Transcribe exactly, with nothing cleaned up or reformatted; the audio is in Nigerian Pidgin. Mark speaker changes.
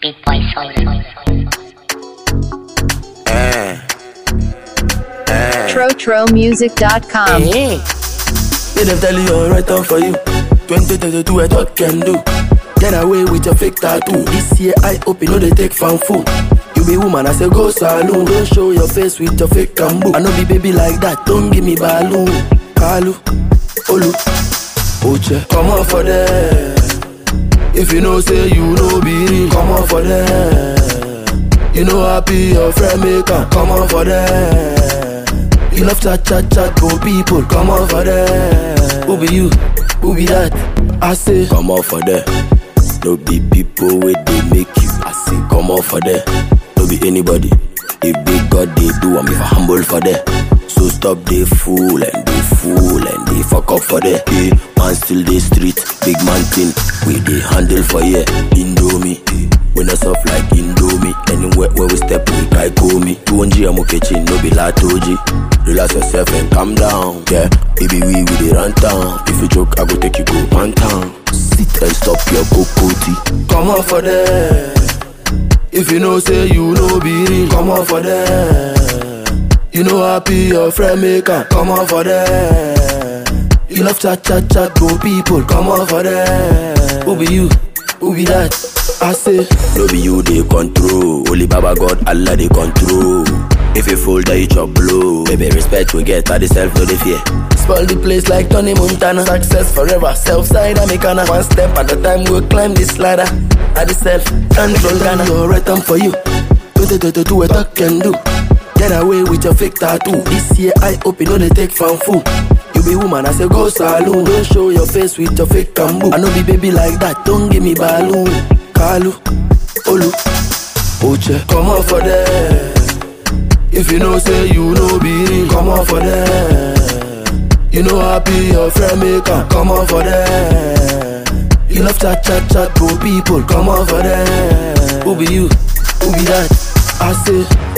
Speaker 1: Big boy soul.
Speaker 2: Eh. Eh.
Speaker 3: tro tro music dot com.
Speaker 2: Eh. Let them tell you alright on for you. twenty twenty-two, what what can do? Get away with your fake tattoo. This year I hope you know they take fan food. You be woman, I say go saloon. Don't show your face with your fake cambo. I know be baby like that, don't give me balloon. Kalu, Olu, Oche, come on for them. If you know say you know be real, come on for them. You know happy your friend make am, come on for them. You love chat chat chat go people, come on for them. Who be you? Who be that? I say come on for them. No be people where they make you. I say come on for them. No be anybody. If they God they do, I'm if I humble for them. So stop they fool and they fool and they fuck up for them. Yeah, man still they street, big man thing. We they handle for yeah, Indomie. We not soft like Indomie. Anywhere where we step, we try call me. two hundred I'm okay, no be latoji. Relax yourself and calm down. Yeah, baby we we they run town. If you joke, I go take you go one town. Sit and stop your cocotti. Come on for them. If you know say you know be real, come on for them. You know happy your friend make am, come on for them. You love chat chat chat go people, come on for them. Who be you? Who be that? I say no be you they control. Only Baba God Allah they control. If you fold that you chop blow. Baby respect we get at the self no they fear. Spoil the place like Tony Montana. Success forever, self side Americana. One step at a time we'll climb this ladder. At the self control Ghana. You're right on for you. twenty twenty-two what I can do. Get away with your fake tattoo. This year I hope you know they take fan food. You be woman, I say go saloon. Don't show your face with your fake cambo. I know be baby like that, don't give me balloon. Kalu, Olu, Oche, come on for them. If you know say you know be real, come on for them. You know happy your friend make am, come on for them. You love chat chat chat go people, come on for them. Who be you? Who be that? I say